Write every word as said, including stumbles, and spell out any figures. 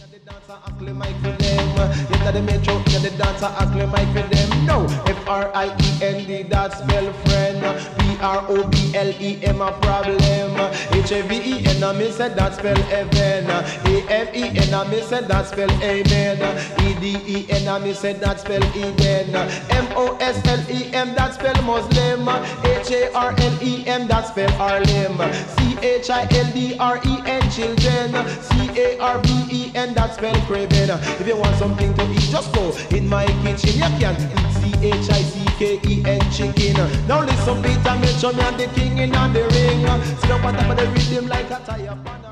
The dancer acclimate for them. Into the metro, into the dancer acclimate for them. No, F R I E N D, that spell friend. B R O B L E M a problem. H A V E N, I miss it, that spell heaven. A M E N, I miss it, that spell amen. E D E N, I miss it, that spell Eden. M O S L E M, that spell Muslim. H A R L E M, that spell Harlem. C H I L D R E N, children. C A R V E N, that spell craving. If you want something to eat, just go in my kitchen. You can eat C H I C K E N, chicken. Now listen, Peter, make sure me and the king in on the ring. Sit up on top of the rhythm like a tire.